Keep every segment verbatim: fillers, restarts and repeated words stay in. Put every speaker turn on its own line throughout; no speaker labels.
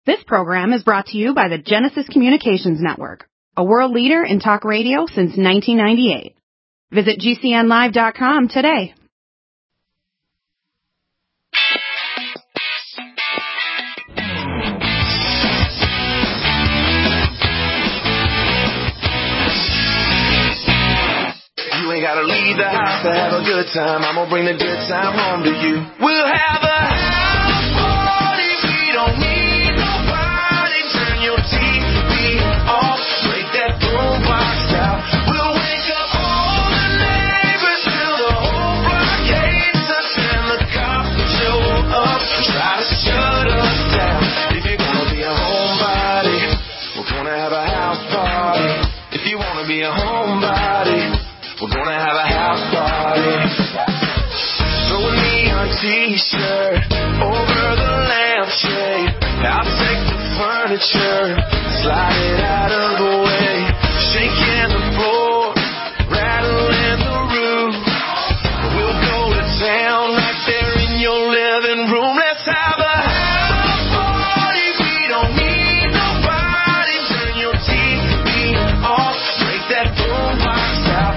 This program is brought to you by the Genesis Communications Network, a world leader in talk radio since nineteen ninety-eight. Visit G C N live dot com today.
You ain't gotta leave the house to have a good time. I'm gonna bring the good time home to you. We'll have a house party. We don't need nobody. Turn your T V off. Break that boombox out. We'll wake up all the neighbors till the whole block hates us and the cops show up. Try to shut us down. If you're gonna be a homebody, we're gonna have a house party. If you wanna be a homebody, we're gonna have a house party. Throw a neon t-shirt over the lampshade. I'll take the furniture, slide it out of the way. Shaking the floor, rattling the roof. We'll go to town right there in your living room. Let's have a house party. We don't need nobody. Turn your T V off, break that boombox out.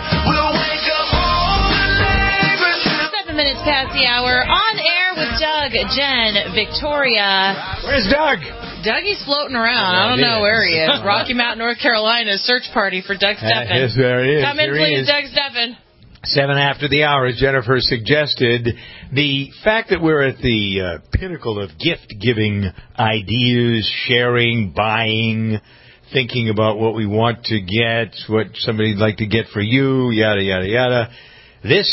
Minutes past the hour, on air with Doug, Jen, Victoria.
Where's Doug?
Dougie's floating around. I don't know where he is. Rocky Mount, North Carolina, search party for Doug Steffen.
Yes, there he is.
Come in,
Here
please, Doug Steffen.
Seven after the hour, as Jennifer suggested. The fact that we're at the uh, pinnacle of gift-giving ideas, sharing, buying, thinking about what we want to get, what somebody'd like to get for you, yada, yada, yada. This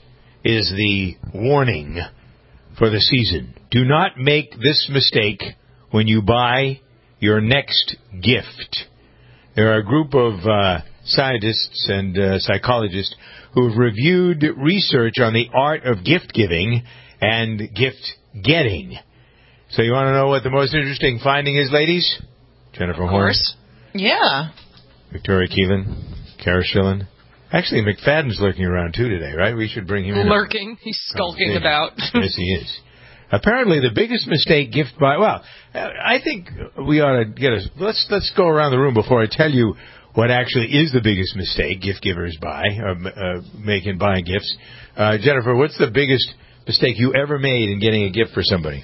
is the warning for the season. Do not make this mistake when you buy your next gift. There are a group of uh, scientists and uh, psychologists who have reviewed research on the art of gift giving and gift getting. So you want to know what the most interesting finding is, ladies? Jennifer Horn.
Of course. Yeah.
Victoria Keelan. Kara Schillen. Actually, McFadden's lurking around, too, today, right? We should bring him in.
Lurking. He's skulking oh, about.
Yes, he is. Apparently, the biggest mistake gift buy... Well, I think we ought to get a... Let's, let's go around the room before I tell you what actually is the biggest mistake gift givers buy, or uh, make in buying gifts. Uh, Jennifer, what's the biggest mistake you ever made in getting a gift for somebody?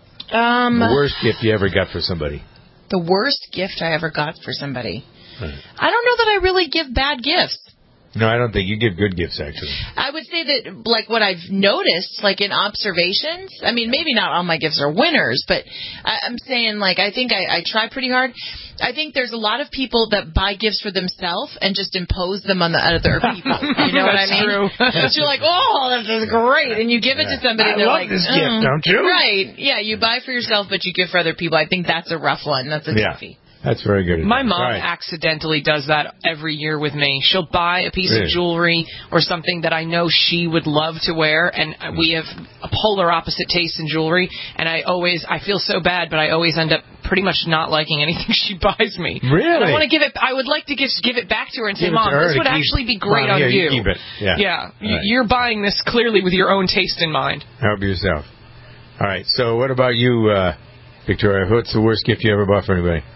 Um,
the worst gift you ever got for somebody?
The worst gift I ever got for somebody?
Right.
I don't know that I really give bad gifts.
No, I don't think you give good gifts, actually.
I would say that, like, what I've noticed, like, in observations, I mean, maybe not all my gifts are winners, but I, I'm saying, like, I think I, I try pretty hard. I think there's a lot of people that buy gifts for themselves and just impose them on the other people. You know what I mean?
True.
But you're like, oh, this is great. And you give it to somebody,
I
and they're
love
like,
this
oh.
gift, don't you?
Right. Yeah, you buy for yourself, but you give for other people. I think that's a rough one. That's a
yeah.
toughie.
That's very good.
My mom
right.
accidentally does that every year with me. She'll buy a piece
really?
of jewelry or something that I know she would love to wear, and we have a polar opposite taste in jewelry, and I always, I feel so bad, but I always end up pretty much not liking anything she buys me.
Really?
And I want to give it, I would like to give, give it back to her and
give
say, Mom, this would
keep,
actually be great
Mom,
on
here,
you.
you keep it. Yeah.
Yeah.
Right.
You're buying this clearly with your own taste in mind.
Help yourself. All right. So what about you, uh, Victoria? What's the worst gift you ever bought for anybody?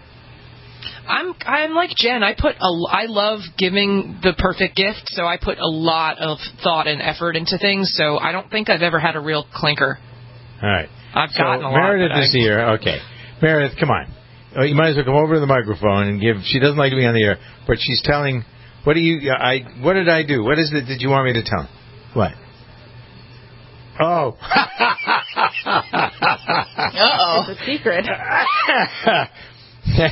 I'm I'm like Jen. I put a I love giving the perfect gift, so I put a lot of thought and effort into things. So I don't think I've ever had a real clinker.
All right.
I've
so
gotten a lot.
Meredith is I... here. Okay, Meredith, come on. Oh, you might as well come over to the microphone and give. She doesn't like to be on the air, but she's telling. What do you? I. What did I do? What is it that you want me to tell? What? Oh.
Uh-oh.
It's a secret.
All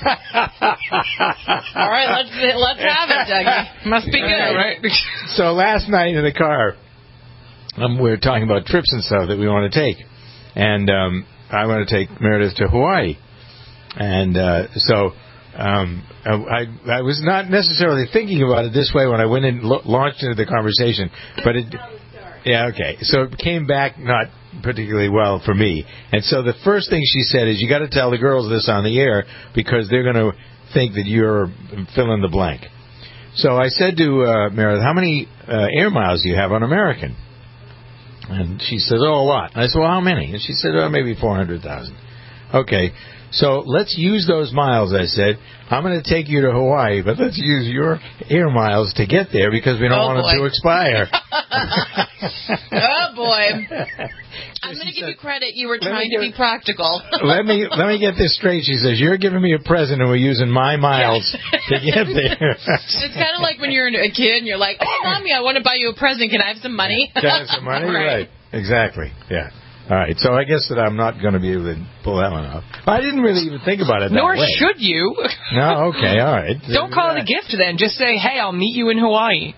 right, let's let's have it, Dougie. Must be good,
right?
So last night in the car, um, we were talking about trips and stuff that we want to take, and um, I want to take Meredith to Hawaii, and uh, so um, I I was not necessarily thinking about it this way when I went and lo- launched into the conversation, but it. Yeah, okay. So it came back not particularly well for me. And so the first thing she said is, you got to tell the girls this on the air because they're going to think that you're fill in the blank. So I said to uh, Meredith, how many uh, air miles do you have on American? And she says, oh, a lot. And I said, well, how many? And she said, oh, maybe four hundred thousand. Okay. So let's use those miles, I said. I'm going to take you to Hawaii, but let's use your air miles to get there because we don't
Oh,
want
boy.
them to expire.
Oh, boy. I'm going to give you credit. You were trying to be practical.
let me let me get this straight. She says, you're giving me a present and we're using my miles to get there.
It's kind of like when you're a kid and you're like, oh, Mommy, I want to buy you a present. Can I have some money?
Can I have some money?
Right.
Right. Exactly. Yeah. All right. So I guess that I'm not going to be able to pull that one off. I didn't really even think about it that
Nor
way.
should you.
No, okay, all right.
Don't call it a gift then. Just say, hey, I'll meet you in Hawaii.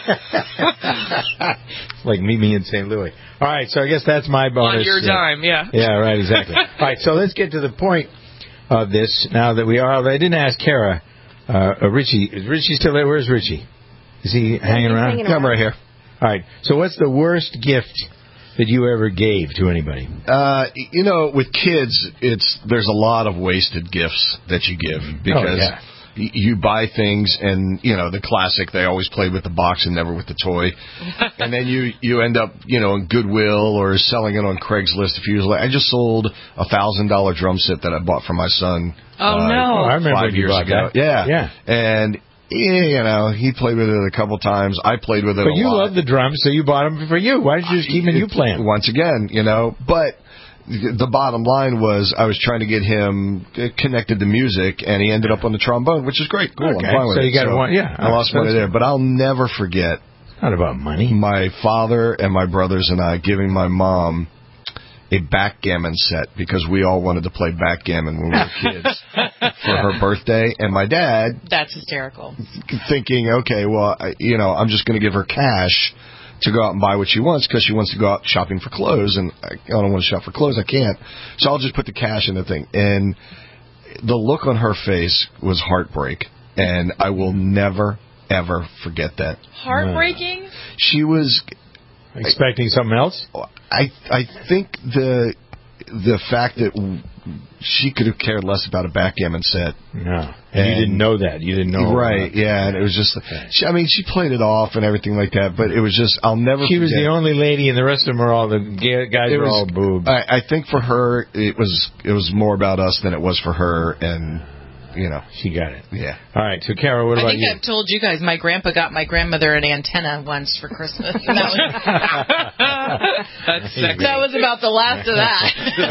Like meet me in Saint Louis. All right, so I guess that's my bonus.
On your
uh,
dime, yeah.
Yeah, right, exactly. All right, so let's get to the point of this now that we are. I didn't ask Kara. Uh, uh, Richie, is Richie still there? Where's Richie? Is he hanging around?
hanging around.
Come right here. All right, so what's the worst gift that you ever gave to anybody?
Uh, you know, with kids, it's there's a lot of wasted gifts that you give because
Oh, yeah.
y- you buy things and, you know, the classic, they always play with the box and never with the toy. And then you, you end up, you know, in Goodwill or selling it on Craigslist a few years later. I just sold a one thousand dollars drum set that I bought for my son.
Oh,
uh,
no.
Oh, I remember
five
when you
years
bought
ago.
that.
Yeah.
Yeah.
And, yeah, you know, he played with it a couple times. I played with it
But
a
you
lot.
love the drums, so you bought them for you. Why didn't you just keep them and you play 'em?
Once again, you know, but the bottom line was I was trying to get him connected to music, and he ended up on the trombone, which is great. Cool,
Okay,
I'm fine with
so
it.
you got one- yeah,
I lost money there, but I'll never forget
It's not about money.
my father and my brothers and I giving my mom a backgammon set because we all wanted to play backgammon when we were kids for her birthday, and my dad
That's hysterical.
thinking, okay, well, I, you know, I'm just going to give her cash to go out and buy what she wants because she wants to go out shopping for clothes, and I, I don't want to shop for clothes. I can't. So I'll just put the cash in the thing. And the look on her face was heartbreak, and I will never, ever forget that.
Heartbreaking?
She was,
Expecting something else?
I, I think the the fact that she could have cared less about a backgammon set.
No. And, you
And-
didn't know that. You didn't know.
Right, yeah, and it was just, she, I mean, she played it off and everything like that, but it was just, I'll never
She was
forget.
the only lady, and the rest of them are all the ga- guys
It
are
was-
all boobs.
I, I think for her, it was it was more about us than it was for her, and you know,
She got it.
yeah.
All right. So, Kara, what
I
about
think
you?
I've told you guys my grandpa got my grandmother an antenna once for Christmas. And that, was,
That's sexy.
that was about the last of that.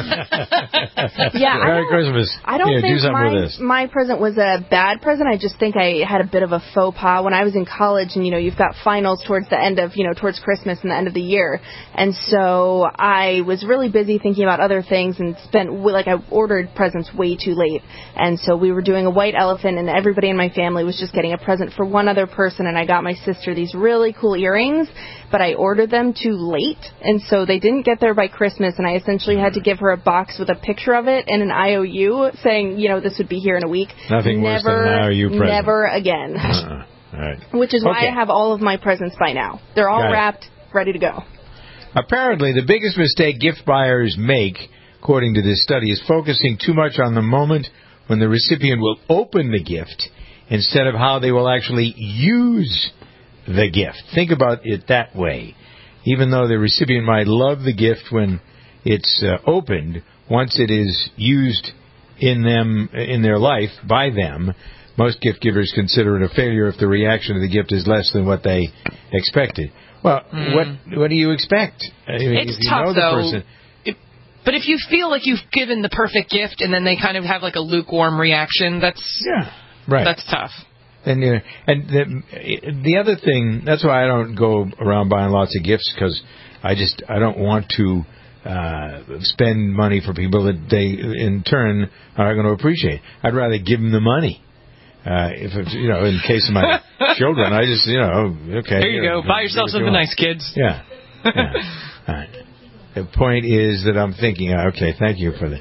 Yeah, I
Merry
don't,
Christmas.
I don't
Here, do
think
something with
my,
this.
my present was a bad present. I just think I had a bit of a faux pas when I was in college, and you know, you've got finals towards the end of, you know, towards Christmas and the end of the year, and so I was really busy thinking about other things and spent like I ordered presents way too late, and so we were doing a white elephant, and everybody in my family was just getting a present for one other person, and I got my sister these really cool earrings, but I ordered them too late, and so they didn't get there by Christmas, and I essentially had to give her a box with a picture of it and an I O U saying, you know, this would be here in a week.
Nothing
never,
worse than an I O U present.
Never again.
Uh-uh. All right.
Which is why
Okay.
I have all of my presents by now. They're all
Got it.
wrapped, ready to go.
Apparently, the biggest mistake gift buyers make, according to this study, is focusing too much on the moment when the recipient will open the gift instead of how they will actually use the gift. Think about it that way. Even though the recipient might love the gift when it's uh, opened, once it is used in them in their life by them, most gift givers consider it a failure if the reaction to the gift is less than what they expected. Well,
Mm.
what what do you expect? I mean,
It's
if you
tough,
know the
though.
person,
It- but if you feel like you've given the perfect gift and then they kind of have like a lukewarm reaction, that's
yeah, right.
that's tough.
And uh, and the the other thing, that's why I don't go around buying lots of gifts, because I just I don't want to uh, spend money for people that they in turn are going to appreciate. I'd rather give them the money. Uh, if it's, you know, in case of my children, I just, you know, okay.
Here you go. Buy yourself
give it to
something
them.
nice, kids.
Yeah. yeah. All right. The point is that I'm thinking, uh, okay, thank you for the.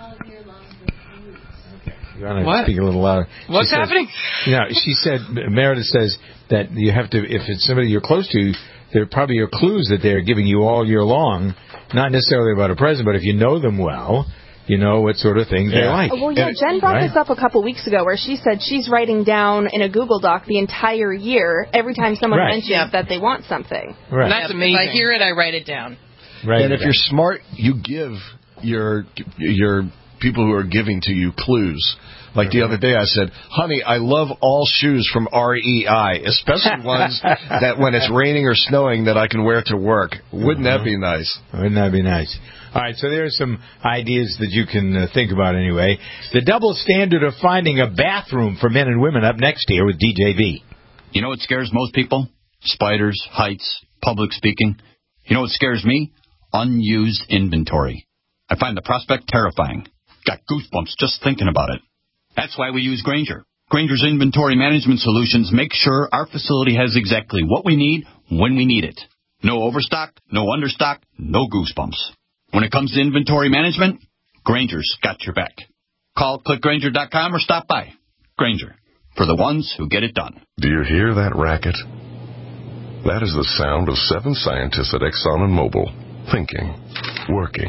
You want to
What?
speak a little louder? She
What's
says-
happening?
You know, she said, Meredith says that you have to, if it's somebody you're close to, there probably are clues that they're giving you all year long, not necessarily about a present, but if you know them well, you know what sort of things they
Yeah.
like.
Oh, well, yeah,
And-
Jen brought
right?
this up a couple weeks ago where she said she's writing down in a Google Doc the entire year every time someone
Right.
mentions
Yeah.
that they want something.
Right.
That's
If
amazing.
I hear it, I write it down.
right.
And if you're smart, you give your your people who are giving to you clues. Like the other day I said, honey, I love all shoes from R E I, especially ones that when it's raining or snowing that I can wear to work. Wouldn't mm-hmm. that be nice?
Wouldn't that be nice? All right, so there's some ideas that you can uh, think about anyway. The double standard of finding a bathroom for men and women up next here with D J V.
You know what scares most people? Spiders, heights, public speaking. You know what scares me? Unused inventory. I find the prospect terrifying. Got goosebumps just thinking about it. That's why we use Grainger. Grainger's inventory management solutions make sure our facility has exactly what we need when we need it. No overstock, no understock, no goosebumps. When it comes to inventory management, Grainger's got your back. Call click grainger dot com or stop by. Grainger, for the ones who get it done.
Do you hear that racket? That is the sound of seven scientists at Exxon and Mobil, thinking, working.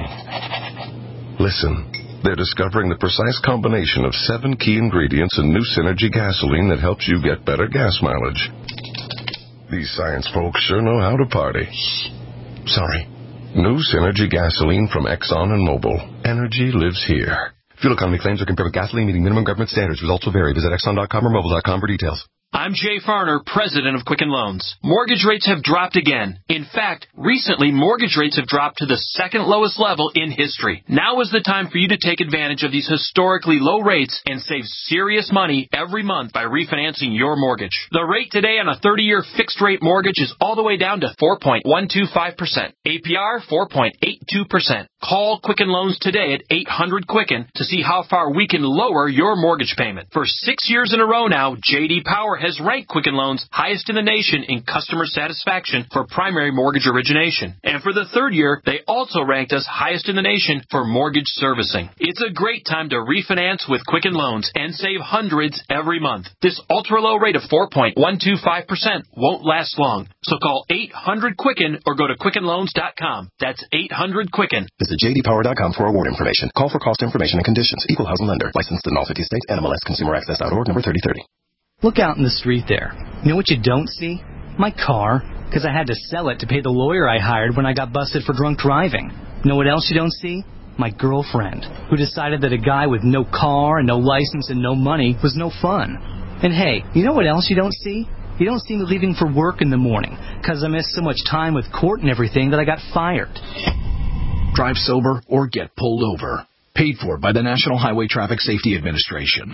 Listen. They're discovering the precise combination of seven key ingredients in new Synergy gasoline that helps you get better gas mileage. These science folks sure know how to party. Sorry. New Synergy gasoline from Exxon and Mobil. Energy lives here. Fuel economy claims are compared with gasoline meeting minimum government standards. Results will vary. Visit Exxon dot com or Mobil dot com for details.
I'm Jay Farner, president of Quicken Loans. Mortgage rates have dropped again. In fact, recently, mortgage rates have dropped to the second lowest level in history. Now is the time for you to take advantage of these historically low rates and save serious money every month by refinancing your mortgage. The rate today on a thirty-year fixed-rate mortgage is all the way down to four point one two five percent. A P R, four point eight two percent. Call Quicken Loans today at eight hundred Quicken to see how far we can lower your mortgage payment. For six years in a row now, J D Power has ranked Quicken Loans highest in the nation in customer satisfaction for primary mortgage origination. And for the third year, they also ranked us highest in the nation for mortgage servicing. It's a great time to refinance with Quicken Loans and save hundreds every month. This ultra-low rate of four point one two five percent won't last long. So call eight hundred Quicken or go to quicken loans dot com. That's eight hundred Quicken.
Visit j d power dot com for award information. Call for cost information and conditions. Equal housing lender. Licensed in all fifty states. N M L S Consumer Access dot org, number thirty thirty.
Look out in the street there. You know what you don't see? My car, because I had to sell it to pay the lawyer I hired when I got busted for drunk driving. You know what else you don't see? My girlfriend, who decided that a guy with no car and no license and no money was no fun. And hey, you know what else you don't see? You don't see me leaving for work in the morning, because I missed so much time with court and everything that I got fired.
Drive sober or get pulled over. Paid for by the National Highway Traffic Safety Administration.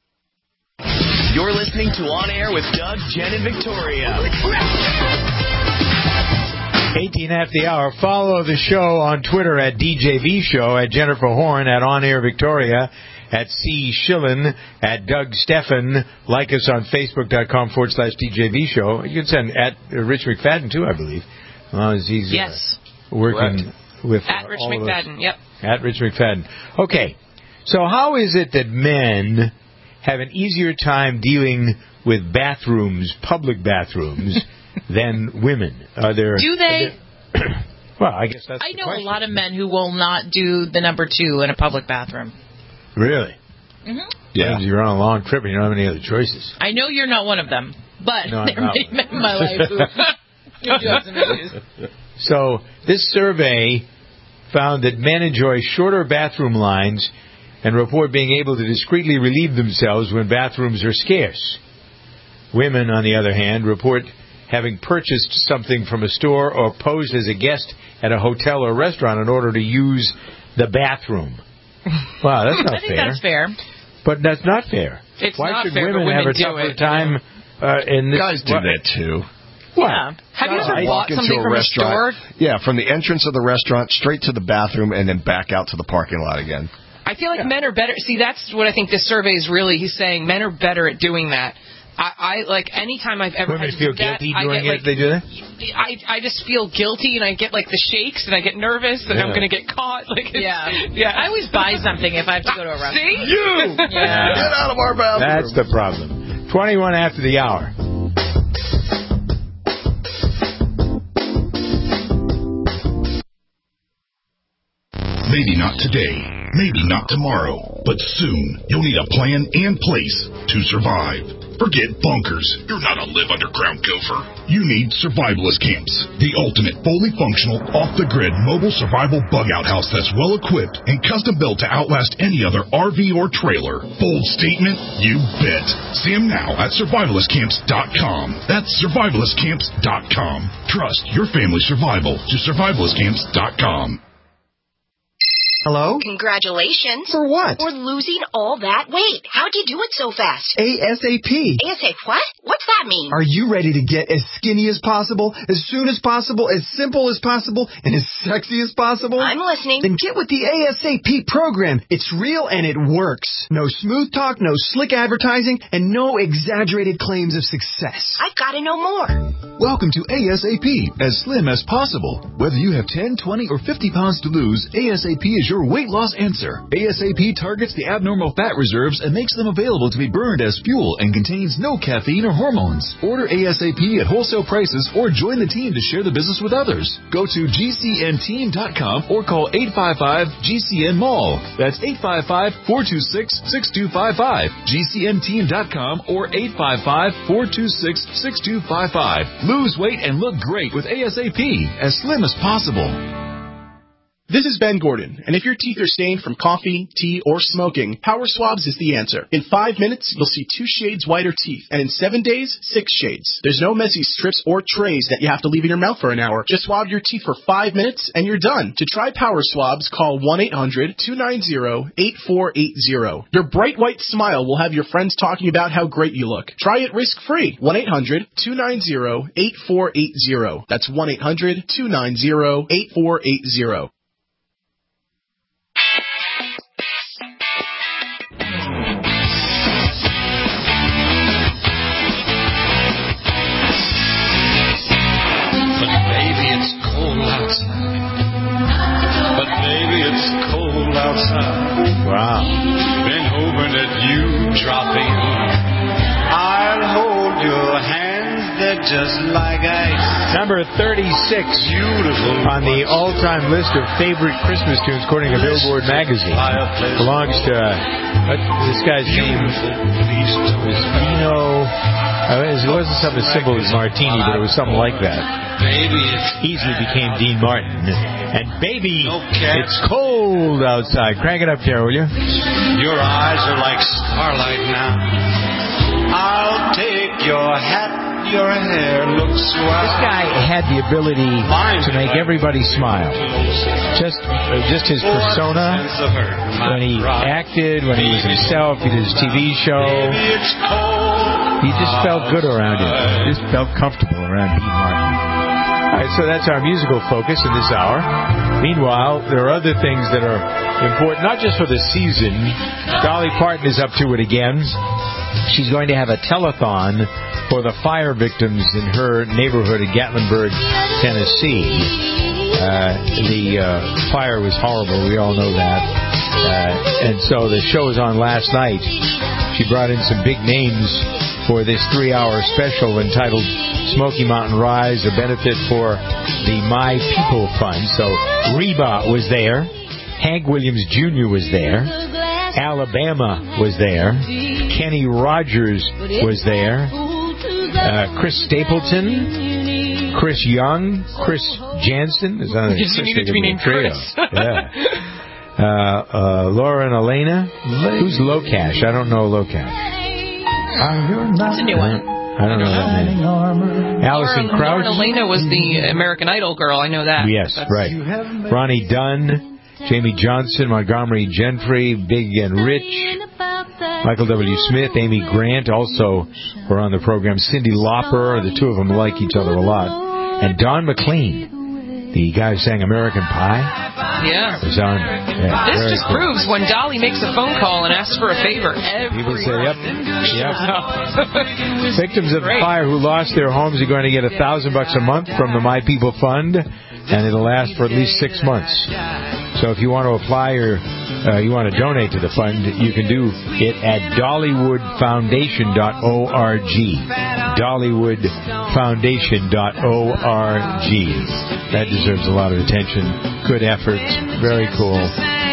You're listening to On Air with Doug, Jen, and Victoria.
eighteen after the hour. Follow the show on Twitter at D J V Show, at Jennifer Horn, at On Air Victoria, at C. Schillen, at Doug Steffen. Like us on Facebook.com forward slash DJ Show. You can send at uh, Rich McFadden, too, I believe. As long as he's
yes.
uh, working
Correct.
with
At
uh,
Rich
all
McFadden, yep.
At Rich McFadden. Okay. So how is it that men have an easier time dealing with bathrooms, public bathrooms, than women? Are there?
Do they?
There, well, I guess that's
I
the
know
question.
a lot of men who will not do the number two in a public bathroom.
Really?
Mm-hmm.
Yeah. You're on a long trip and you don't have any other choices.
I know you're not one of them, but
no,
there are many men in my life who, who do have some issues.
So this survey found that men enjoy shorter bathroom lines and report being able to discreetly relieve themselves when bathrooms are scarce. Women, on the other hand, report having purchased something from a store or posed as a guest at a hotel or restaurant in order to use the bathroom. Wow, that's not
I think
fair.
that's fair.
But that's not fair.
It's
Why
not
should
fair,
women,
but women
have a
do
tougher
it.
time uh, in this?
Guys do
what?
that too.
Yeah.
Have you ever
I
bought
walk into
something
a
from
restaurant,
a store?
Yeah, from the entrance of the restaurant straight to the bathroom and then back out to the parking lot again.
I feel like
Yeah.
men are better. See, that's what I think this survey is really. He's saying men are better at doing that. I, I like anytime I've ever
Women
had to
feel
do that,
guilty
I
doing
get,
it
like,
if they do that?
I I just feel guilty and I get like the shakes and I get nervous that
Yeah.
I'm going to get caught. Like it's,
Yeah.
yeah.
I always buy something if I have to go to a restaurant.
See?
You!
Yeah.
Get out of our bathroom!
That's the problem. twenty-one after the hour.
Maybe not today, maybe not tomorrow, but soon you'll need a plan and place to survive. Forget bunkers. You're not a live underground gopher. You need survivalist camps. The ultimate fully functional, off-the-grid mobile survival bug-out house that's well-equipped and custom-built to outlast any other R V or trailer. Bold statement? You bet. See them now at survivalist camps dot com. That's survivalist camps dot com. Trust your family's survival to survivalist camps dot com.
Hello?
Congratulations.
For what?
For losing all that weight. How'd you do it so fast?
ASAP.
ASAP what? What's that mean?
Are you ready to get as skinny as possible, as soon as possible, as simple as possible, and as sexy as possible?
I'm listening.
Then get with the ASAP program. It's real and it works. No smooth talk, no slick advertising, and no exaggerated claims of success.
I've got to know more.
Welcome to ASAP, as slim as possible. Whether you have ten, twenty, or fifty pounds to lose, ASAP is your weight loss answer. ASAP targets the abnormal fat reserves and makes them available to be burned as fuel and contains no caffeine or hormones. Order ASAP at wholesale prices or join the team to share the business with others. Go to G C N team dot com or call eight five five G C N mall. That's eight five five, four two six, six two five five. G C N team dot com or eight five five, four two six, six two five five. Lose weight and look great with ASAP, as slim as possible.
This is Ben Gordon, and if your teeth are stained from coffee, tea, or smoking, Power Swabs is the answer. In five minutes, you'll see two shades whiter teeth, and in seven days, six shades. There's no messy strips or trays that you have to leave in your mouth for an hour. Just swab your teeth for five minutes, and you're done. To try Power Swabs, call one eight hundred, two nine zero, eight four eight zero. Your bright white smile will have your friends talking about how great you look. Try it risk-free. one eight hundred, two nine zero, eight four eight zero. That's one eight hundred, two nine zero, eight four eight zero.
Outside. Wow.
Been hoping that you drop in. I'll hold your hands, they're just like ice.
Number thirty-six
Beautiful
on the all-time list of favorite Christmas tunes according to Billboard magazine. Belongs to uh, this guy's name was Dino. Uh, it wasn't something as simple as Martini, but it was something like that. Easily became Dean Martin. And baby, it's cold outside. Crank it up there, will you?
Your eyes are like starlight now. I'll take your hat, your hair looks swell.
This guy had the ability to make everybody smile. Just, uh, just his persona. When he acted, when he was himself, he did his T V show. He just felt good around him. He just felt comfortable around Dean Martin. All right, so that's our musical focus in this hour. Meanwhile, there are other things that are important, not just for the season. Dolly Parton is up to it again. She's going to have a telethon for the fire victims in her neighborhood in Gatlinburg, Tennessee. Uh, the uh, fire was horrible. We all know that. Uh, and so the show was on last night. She brought in some big names for this three-hour special entitled Smoky Mountain Rise, a benefit for the My People Fund. So Reba was there. Hank Williams Junior was there. Alabama was there. Kenny Rogers was there. Uh, Chris Stapleton. Chris Young. Chris Jansen. Is on
Because you needed to be named Chris.
Yeah. Uh, uh, Laura and Elena. Who's Locash? I don't know Locash.
That's a new one.
I don't know that name. Alison Crouch.
Lauren Elena was the American Idol girl. I know that.
Yes,
That's...
right. Ronnie Dunn, Jamie Johnson, Montgomery Gentry, Big and Rich, Michael W. Smith, Amy Grant also were on the program. Cyndi Lauper, the two of them like each other a lot. And Don McLean, the guy who sang American Pie.
Yeah.
Was on. Yeah,
this just
cool.
proves when Dolly makes a phone call and asks for a favor.
People say, yep, yep. Victims of the fire who lost their homes are going to get a thousand bucks a month from the My People Fund, and it'll last for at least six months. So if you want to apply or uh, you want to donate to the fund, you can do it at dollywood foundation dot org. dollywood foundation dot org. That deserves a lot of attention. Good effort. Very cool.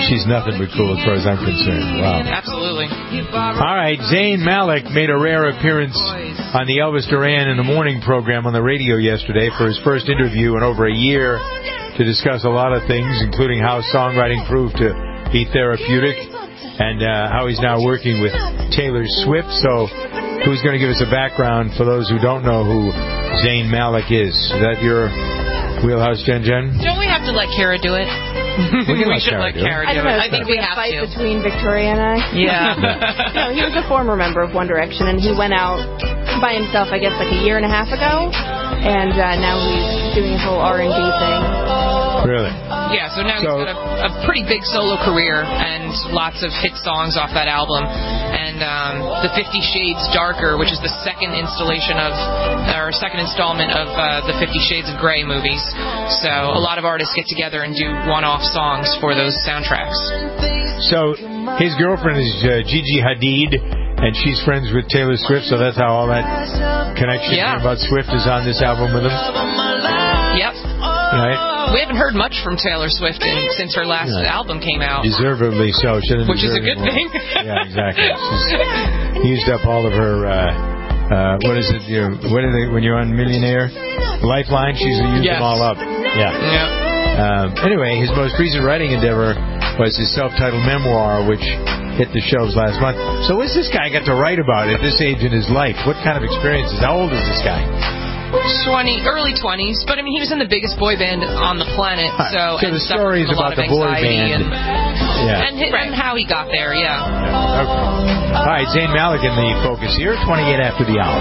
she's nothing but cool as far as I'm concerned. Wow.
Absolutely.
All right, Zayn Malik made a rare appearance on the Elvis Duran in the Morning program on the radio yesterday for his first interview in over a year to discuss a lot of things, including how songwriting proved to be therapeutic and uh, how he's now working with Taylor Swift. So who's going to give us a background for those who don't know who Zayn Malik is? Is that your wheelhouse, Jen Jen?
Don't we have to let Kara do it?
We,
we should let Kara do
I, don't know,
it.
I think we have
fight
to. Between Victoria and I.
Yeah.
No, he was a former member of One Direction, and he went out by himself, I guess, like a year and a half ago, and uh, now he's doing his whole R and B thing.
Really?
Yeah, so now
So-
he's got a, a pretty big solo career and lots of hit songs off that album. And um, the Fifty Shades Darker, which is the second installation of, or second installment of uh, the Fifty Shades of Grey movies. So a lot of artists get together and do one-off songs for those soundtracks.
So his girlfriend is uh, Gigi Hadid, and she's friends with Taylor Swift, so that's how all that connection
Yeah.
about Swift is on this album with him.
Yep.
Right?
We haven't heard much from Taylor Swift in, since her last
Yeah.
album came out.
Deservedly so. She doesn't
Which is a
deserve
good
anymore.
thing.
Yeah, exactly. She's used up all of her, uh, uh, what is it, you know, what is it when you're on Millionaire? Lifeline, she's used
Yes.
them all up. Yeah.
Yeah.
Um, anyway, his most recent writing endeavor was his self-titled memoir, which hit the shelves last month. So what's this guy got to write about at this age in his life? What kind of experiences? How old is this guy?
Twenty, early twenties, but I mean, he was in the biggest boy band on the planet, so,
So
and
the
suffered
stories
from a lot
about
of
the boy
anxiety
band.
and,
Yeah.
and, hi- and how he got there. Yeah.
Okay. All right, Zayn Malik in the focus here, twenty-eight after the hour.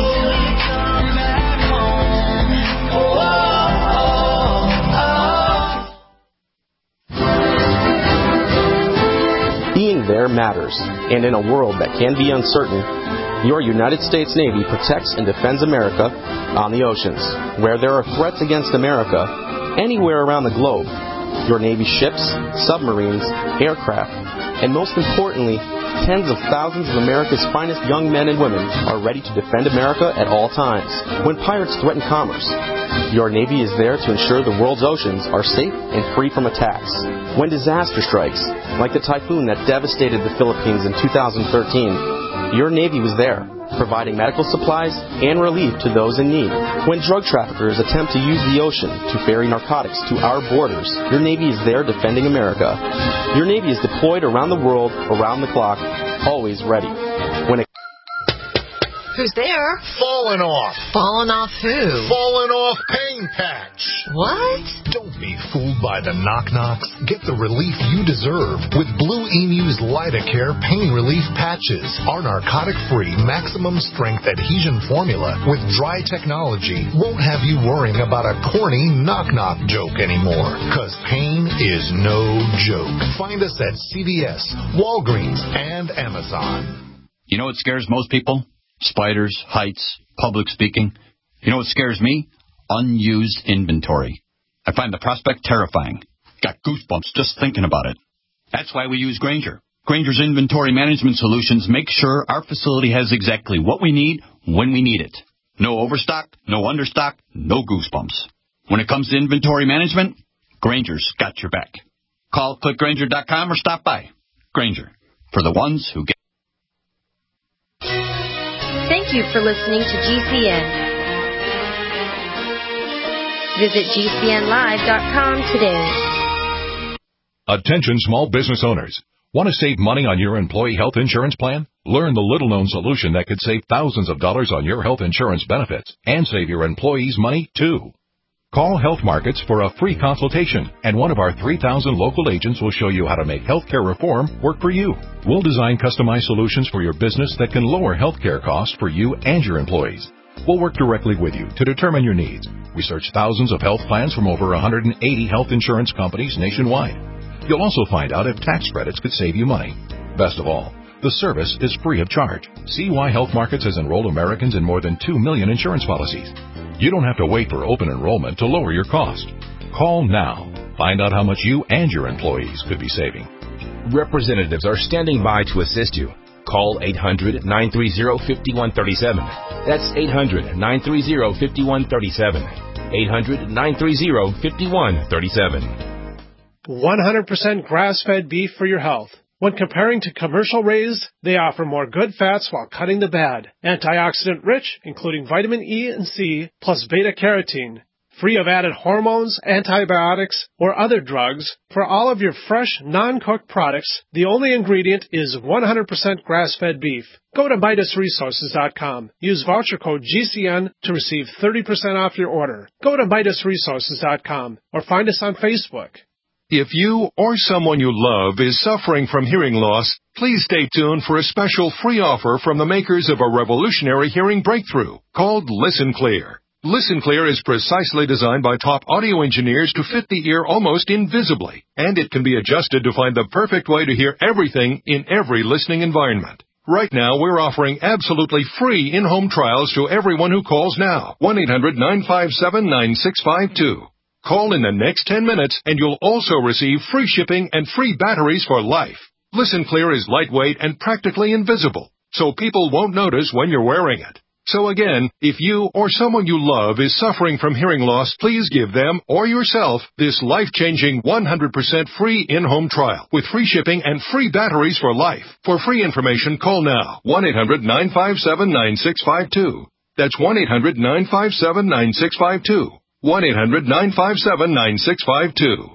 Being there matters, and in a world that can be uncertain, your United States Navy protects and defends America on the oceans. Where there are threats against America, anywhere around the globe, your Navy ships, submarines, aircraft, and most importantly, tens of thousands of America's finest young men and women are ready to defend America at all times. When pirates threaten commerce, your Navy is there to ensure the world's oceans are safe and free from attacks. When disaster strikes, like the typhoon that devastated the Philippines in two thousand thirteen, your Navy was there, providing medical supplies and relief to those in need. When drug traffickers attempt to use the ocean to ferry narcotics to our borders, your Navy is there defending America. Your Navy is deployed around the world, around the clock, always ready. When it
Who's there?
Falling off.
Falling off who?
Falling off pain patch.
What?
Don't be fooled by the knock-knocks. Get the relief you deserve with Blue Emu's Lidocare pain relief patches. Our narcotic-free, maximum-strength adhesion formula with dry technology won't have you worrying about a corny knock-knock joke anymore. Because pain is no joke. Find us at C V S, Walgreens, and Amazon.
You know what scares most people? Spiders, heights, public speaking. You know what scares me? Unused inventory. I find the prospect terrifying. Got goosebumps just thinking about it. That's why we use Grainger. Grainger's inventory management solutions make sure our facility has exactly what we need when we need it. No overstock, no understock, no goosebumps. When it comes to inventory management, Grainger's got your back. Call click grainger dot com or stop by. Grainger, for the ones who get...
Thank you for listening to G C N. Visit G C N live dot com today.
Attention small business owners. Want to save money on your employee health insurance plan? Learn the little-known solution that could save thousands of dollars on your health insurance benefits and save your employees money, too. Call Health Markets for a free consultation, and one of our three thousand local agents will show you how to make healthcare reform work for you. We'll design customized solutions for your business that can lower healthcare costs for you and your employees. We'll work directly with you to determine your needs. Research thousands of health plans from over one hundred eighty health insurance companies nationwide. You'll also find out if tax credits could save you money. Best of all, the service is free of charge. See why Health Markets has enrolled Americans in more than two million insurance policies. You don't have to wait for open enrollment to lower your cost. Call now. Find out how much you and your employees could be saving.
Representatives are standing by to assist you. Call eight hundred, nine three zero, five one three seven. That's eight hundred, nine three zero, five one three seven. eight hundred, nine three zero, five one three seven.
one hundred percent grass-fed beef for your health. When comparing to commercial raised, they offer more good fats while cutting the bad. Antioxidant rich, including vitamin E and C, plus beta-carotene. Free of added hormones, antibiotics, or other drugs. For all of your fresh, non-cooked products, the only ingredient is one hundred percent grass-fed beef. Go to Midas Resources dot com. Use voucher code G C N to receive thirty percent off your order. Go to Midas Resources dot com or find us on Facebook.
If you or someone you love is suffering from hearing loss, please stay tuned for a special free offer from the makers of a revolutionary hearing breakthrough called Listen Clear. Listen Clear is precisely designed by top audio engineers to fit the ear almost invisibly, and it can be adjusted to find the perfect way to hear everything in every listening environment. Right now, we're offering absolutely free in-home trials to everyone who calls now. one eight hundred nine five seven nine six five two. Call in the next ten minutes, and you'll also receive free shipping and free batteries for life. Listen Clear is lightweight and practically invisible, so people won't notice when you're wearing it. So again, if you or someone you love is suffering from hearing loss, please give them or yourself this life-changing one hundred percent free in-home trial with free shipping and free batteries for life. For free information, call now. one eight hundred nine five seven nine six five two. That's one eight hundred nine five seven nine six five two. one eight hundred nine five seven nine six five two.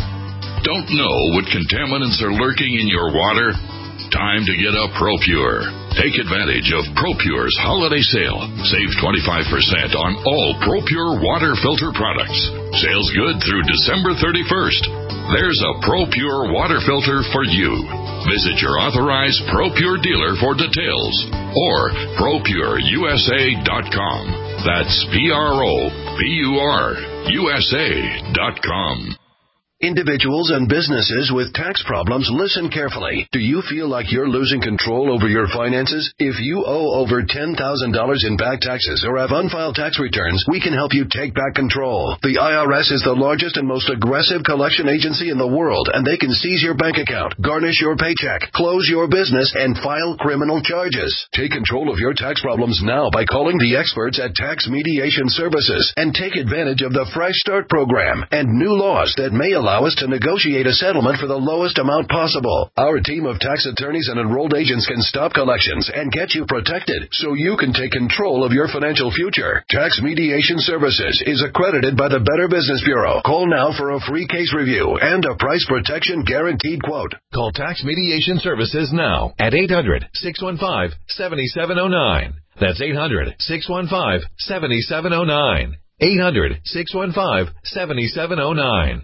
Don't know what contaminants are lurking in your water? Time to get a ProPure. Take advantage of ProPure's holiday sale. Save twenty-five percent on all ProPure water filter products. Sales good through December thirty-first. There's a ProPure water filter for you. Visit your authorized ProPure dealer for details or Pro Pure U S A dot com. That's P R O P U R U S A dot com.
Individuals and businesses with tax problems, listen carefully. Do you feel like you're losing control over your finances? If you owe over ten thousand dollars in back taxes or have unfiled tax returns, we can help you take back control. The I R S is the largest and most aggressive collection agency in the world, and they can seize your bank account, garnish your paycheck, close your business, and file criminal charges. Take control of your tax problems now by calling the experts at Tax Mediation Services and take advantage of the Fresh Start program and new laws that may allow us to negotiate a settlement for the lowest amount possible. Our team of tax attorneys and enrolled agents can stop collections and get you protected so you can take control of your financial future. Tax Mediation Services is accredited by the Better Business Bureau. Call now for a free case review and a price protection guaranteed quote.
Call Tax Mediation Services now at eight hundred six one five seven seven zero nine. That's eight hundred six one five seven seven zero nine. eight hundred six one five seven seven zero nine.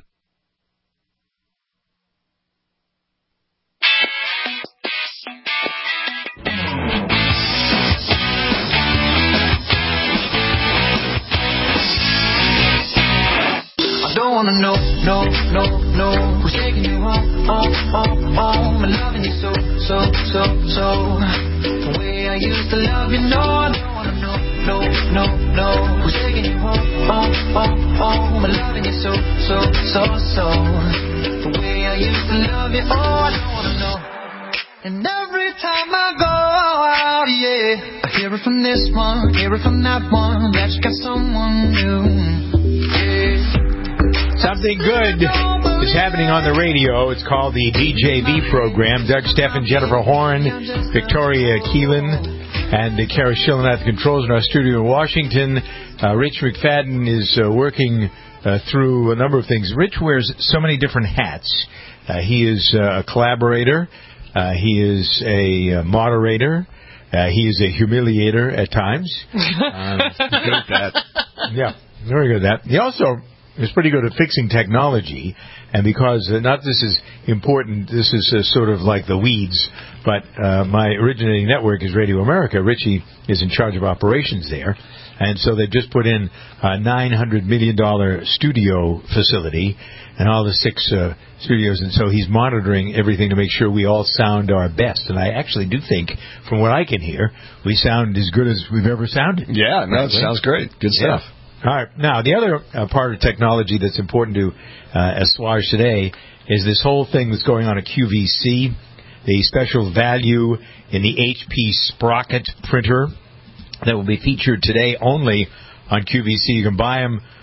Don't wanna know, no, no, no who's taking you home, home, home, home and loving you so, so, so, so the way I used to love you, no, I don't wanna know, no, no, no who's taking you home, home, home, home and loving you so, so, so, so the way I used to love you, oh, I don't wanna know. And every time I go out, yeah, I hear it from this one, hear it from that one, that you got someone new, yeah.
Something good is happening on the radio. It's called the D J V program. Doug Steffen, Jennifer Horn, Victoria Keelan, and uh, Kara Schillen at the controls in our studio in Washington. Uh, Rich McFadden is uh, working uh, through a number of things. Rich wears so many different hats. Uh, he is uh, a collaborator. Uh, he is a uh, moderator. Uh, he is a humiliator at times. Um, good at that. Yeah, very good at that. He also is pretty good at fixing technology, and because uh, not this is important, this is uh, sort of like the weeds, but uh, my originating network is Radio America. Richie is in charge of operations there, and so they just put in a nine hundred million dollars studio facility and all the six uh, studios, and so he's monitoring everything to make sure we all sound our best. And I actually do think, from what I can hear, we sound as good as we've ever sounded.
Yeah, no, it sounds great. Good stuff.
Yeah. All right. Now, the other uh, part of technology that's important to uh, assuage today is this whole thing that's going on at Q V C, the special value in the H P Sprocket printer that will be featured today only on Q V C. You can buy them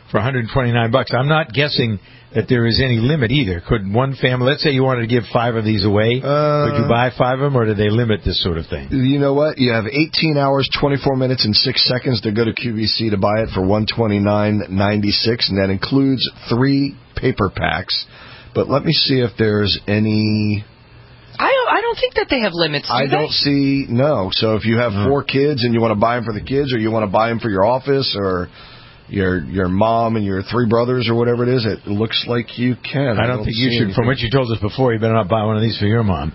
for one hundred twenty-nine bucks. I'm not guessing that there is any limit either. Could one family, let's say you wanted to give five of these away,
Uh,
could you buy five of them, or do they limit this sort of thing?
You know what? You have eighteen hours, twenty-four minutes, and six seconds to go to Q V C to buy it for one hundred twenty-nine ninety-six, and that includes three paper packs. But let me see if there's any...
I don't, I don't think that they have limits, do
I
they?
don't see... No. So if you have four kids and you want to buy them for the kids, or you want to buy them for your office, or... Your your mom and your three brothers or whatever it is, it looks like you can.
I don't, think you
see
should.
anything.
From what you told us before, you better not buy one of these for your mom.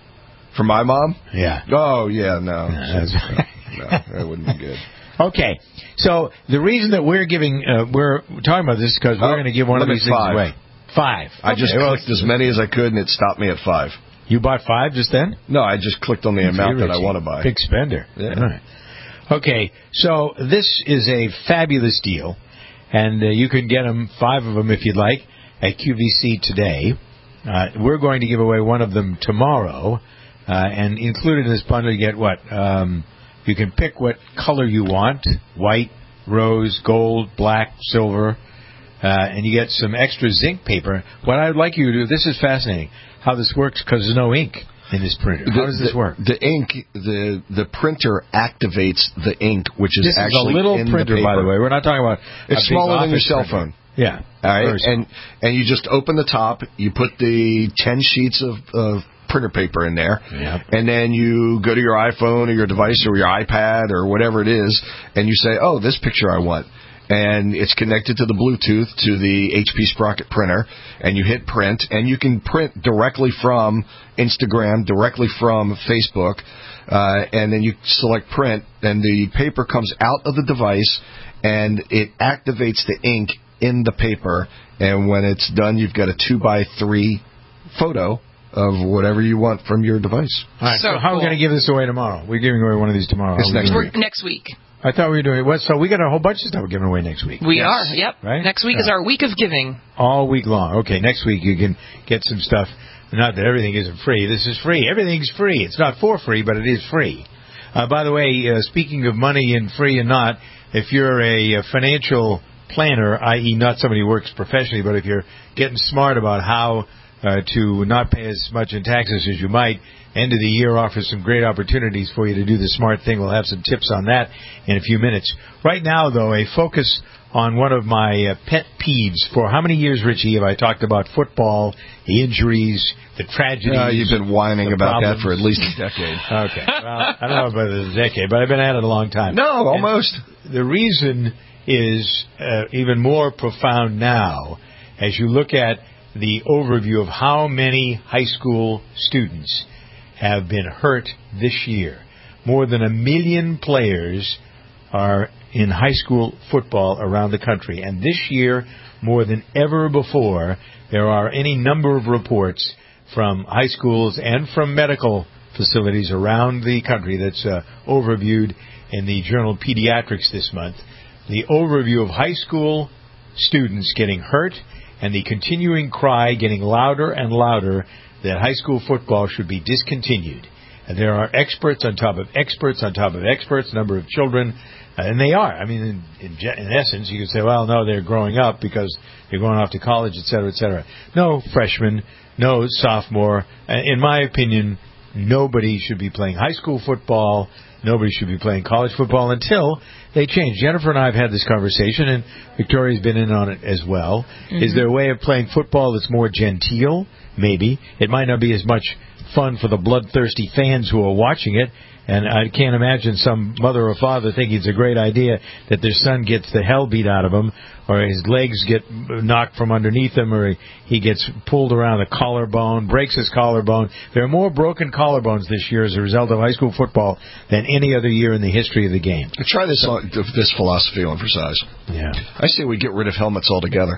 For my mom?
Yeah.
Oh, yeah, no.
Yeah,
no, that wouldn't be good.
Okay, so the reason that we're giving, uh, we're talking about this because we're
Oh,
going to give one of
limit
these things
five.
away. Five.
I
Okay,
just
well,
clicked as many as I could, and it stopped me at five.
You bought five just then?
No, I just clicked on the
Good for
amount
you,
that I
Richie.
want to buy.
Big spender.
Yeah.
All right. Okay, so this is a fabulous deal, and uh, you can get them, five of them if you'd like, at Q V C today. Uh, we're going to give away one of them tomorrow, uh, and included in this bundle you get what? Um, you can pick what color you want, white, rose, gold, black, silver, uh, and you get some extra zinc paper. What I'd like you to do, this is fascinating, how this works, because there's no ink in this printer. How
The-
does this
the-
work?
The ink, the the printer activates the ink, which is
This is
actually
a little
in
printer,
the paper.
by the way. We're not talking about a
It's
big
smaller than your
office
cell
printer.
phone.
Yeah.
All right,
Very small.
and and you just open the top. You put the ten sheets of, of printer paper in there,
Yep.
and then you go to your iPhone or your device or your iPad or whatever it is, and you say, "Oh, this picture I want." And it's connected to the Bluetooth to the H P Sprocket printer, and you hit print, and you can print directly from Instagram, directly from Facebook, uh, and then you select print, and the paper comes out of the device, and it activates the ink in the paper, and when it's done, you've got a two by three photo of whatever you want from your device.
All right, so,
So
how are we
cool.
going to give this away tomorrow? We're giving away one of these tomorrow.
It's
How are we
next
doing
week.
We're, next week.
I thought we were doing it. So we got a whole bunch of stuff we're giving away next week.
We
Yes.
are, yep.
Right?
Next week is
Yeah.
our week of giving.
All week long. Okay, next week you can get some stuff. Not that everything isn't free. This is free. Everything's free. It's not for free, but it is free. Uh, by the way, uh, speaking of money and free and not, if you're a, a financial planner, that is not somebody who works professionally, but if you're getting smart about how uh, to not pay as much in taxes as you might, end of the year offers some great opportunities for you to do the smart thing. We'll have some tips on that in a few minutes. Right now, though, a focus on one of my uh, pet peeves. For how many years, Richie, have I talked about football, the injuries, the tragedies?
Uh, you've been whining
the
about
problems.
that for at least a decade.
Okay. Well, I don't know about a decade, but I've been at it a long time.
No, almost.
And the reason is uh, even more profound now as you look at the overview of how many high school students have been hurt this year. More than a million players are in high school football around the country. And this year, more than ever before, there are any number of reports from high schools and from medical facilities around the country that's uh, overviewed in the journal Pediatrics this month. The overview of high school students getting hurt and the continuing cry getting louder and louder that high school football should be discontinued. And there are experts on top of experts on top of experts, number of children, uh, and they are. I mean, in, in, in essence, you could say, well, no, they're growing up because they're going off to college, et cetera, et cetera. No freshman, no sophomore. Uh, in my opinion, nobody should be playing high school football. Nobody should be playing college football until they change. Jennifer and I have had this conversation, and Victoria's been in on it as well.
Mm-hmm.
Is there a way of playing football that's more genteel? Maybe. It might not be as much fun for the bloodthirsty fans who are watching it, and I can't imagine some mother or father thinking it's a great idea that their son gets the hell beat out of him, or his legs get knocked from underneath him, or he gets pulled around the collarbone, breaks his collarbone. There are more broken collarbones this year as a result of high school football than any other year in the history of the game.
Try this on, this philosophy on for size.
Yeah.
I say we get rid of helmets altogether.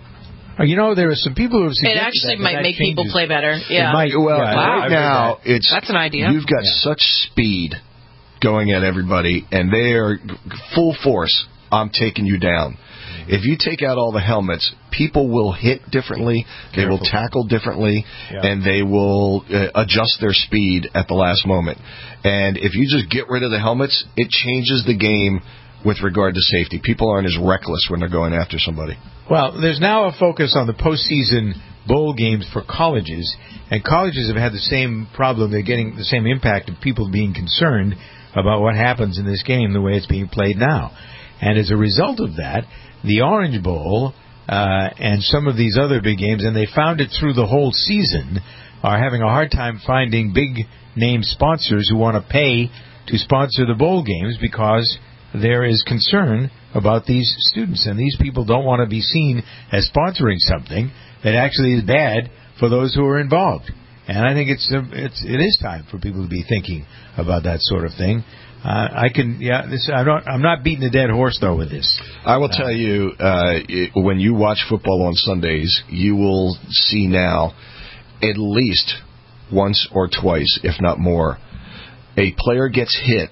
Oh, you know, there are some people who have
It
suggested
actually
that,
might
that
make people
changes.
play better. Yeah.
It might.
Well,
Yeah,
right
I've heard
now
that.
it's
That's an idea.
You've got
Yeah.
such speed going at everybody, and they are full force. I'm taking you down. If you take out all the helmets, people will hit differently, they will
Careful.
tackle differently,
Yeah.
and they will uh, adjust their speed at the last moment. And if you just get rid of the helmets, it changes the game with regard to safety. People aren't as reckless when they're going after somebody.
Well, there's now a focus on the postseason bowl games for colleges, and colleges have had the same problem. They're getting the same impact of people being concerned about what happens in this game the way it's being played now. And as a result of that, the Orange Bowl uh, and some of these other big games, and they found it through the whole season, are having a hard time finding big-name sponsors who want to pay to sponsor the bowl games because there is concern about these students. And these people don't want to be seen as sponsoring something that actually is bad for those who are involved. And I think it's, it's it is time for people to be thinking about that sort of thing. Uh, I can, yeah. This, I'm not. I'm not beating a dead horse though with this.
I will uh, tell you, uh, it, when you watch football on Sundays, you will see now, at least once or twice, if not more, a player gets hit,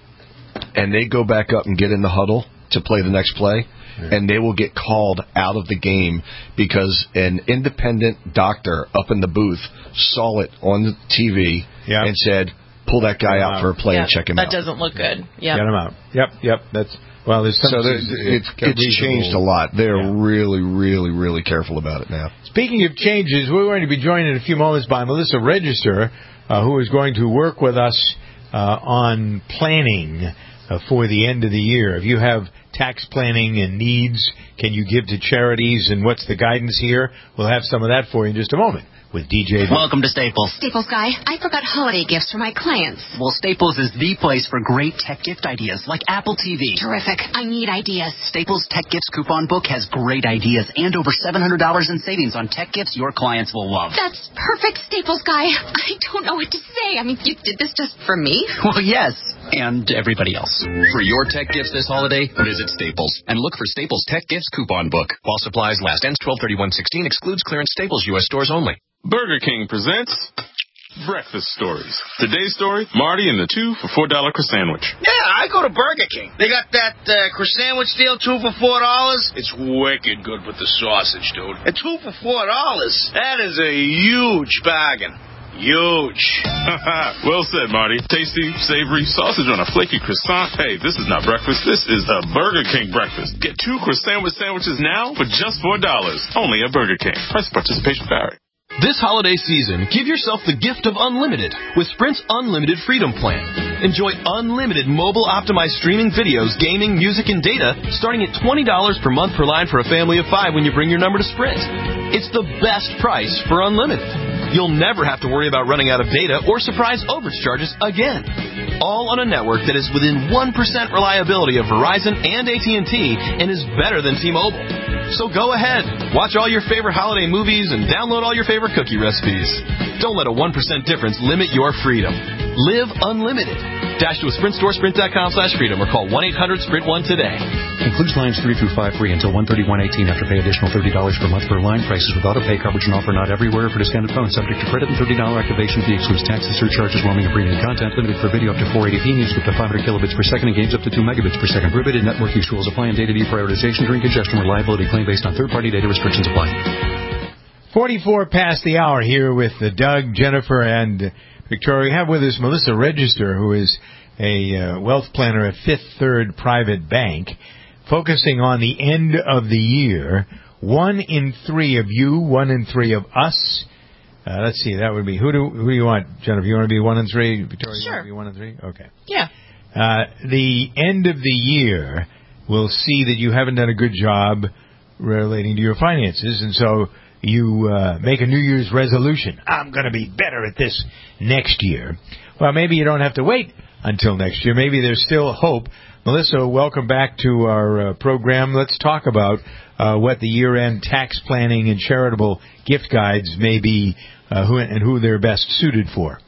and they go back up and get in the huddle to play the next play. And they will get called out of the game because an independent doctor up in the booth saw it on the T V yep. and said, pull that guy out, out for a play
yep.
and check him
that
out.
That doesn't look good. Yep.
Get him out. Yep, yep. That's well. There's some,
so there's, it's, it's, it's changed a lot. They're yeah. really, really, really careful about it now.
Speaking of changes, we're going to be joined in a few moments by Melissa Register, uh, who is going to work with us uh, on planning uh, for the end of the year. If you have tax planning and needs, can you give to charities, and what's the guidance here? We'll have some of that for you in just a moment with D J.
Welcome to Staples.
Staples guy, I forgot holiday gifts for my clients.
Well, Staples is the place for great tech gift ideas like Apple T V.
Terrific. I need ideas.
Staples Tech Gifts Coupon Book has great ideas and over seven hundred dollars in savings on tech gifts your clients will love.
That's perfect, Staples guy. I don't know what to say. I mean, you did this just for me?
Well, yes, and everybody else. For your tech gifts this holiday, visit Staples and look for Staples Tech Gifts Coupon Book. While supplies last, ends twelve thirty-one sixteen, excludes clearance Staples U S stores only.
Burger King presents Breakfast Stories. Today's story, Marty and the two for four dollar croissant.
Yeah, I go to Burger King. They got that uh, croissant deal, two for four dollars. It's wicked good with the sausage, dude. And two for four dollars. That is a huge bargain. Huge.
Well said, Marty. Tasty, savory, sausage on a flaky croissant. Hey, this is not breakfast. This is a Burger King breakfast. Get two croissant sandwiches now for just four dollars. Only at Burger King. Price participation vary.
This holiday season, give yourself the gift of unlimited with Sprint's Unlimited Freedom Plan. Enjoy unlimited mobile-optimized streaming videos, gaming, music, and data starting at twenty dollars per month per line for a family of five when you bring your number to Sprint. It's the best price for unlimited. You'll never have to worry about running out of data or surprise overage charges again. All on a network that is within one percent reliability of Verizon and A T and T and is better than T-Mobile. So go ahead, watch all your favorite holiday movies and download all your favorite cookie recipes. Don't let a one percent difference limit your freedom. Live unlimited. Dash to a Sprint store, sprint dot com slash freedom, or call one eight hundred sprint one today.
Includes lines three through five free until one thirty-one eighteen after pay additional thirty dollars per month per line. Prices with auto pay coverage and offer not everywhere for discounted phones. Subject to credit and thirty dollars activation fee. Excludes taxes, surcharges, roaming, and premium content. Limited for video up to four eighty p. News with up to five hundred kilobits per second and games up to two megabits per second. Prohibited network use rules apply and data deprioritization during congestion. Reliability claim based on third-party data restrictions apply.
forty-four past the hour here with Doug, Jennifer, and Victoria. We have with us Melissa Register, who is a uh, wealth planner at Fifth Third Private Bank, focusing on the end of the year. One in three of you, one in three of us. Uh, let's see, that would be, who do who do you want, Jennifer? You want to be one in three? Victoria,
sure.
You want to be one in three? Okay.
Yeah.
Uh, the end of the year will see that you haven't done a good job relating to your finances, and so you uh, make a New Year's resolution. I'm going to be better at this next year. Well, maybe you don't have to wait until next year. Maybe there's still hope. Melissa, welcome back to our uh, program. Let's talk about uh, what the year-end tax planning and charitable gift guides may be uh, who, and who they're best suited for.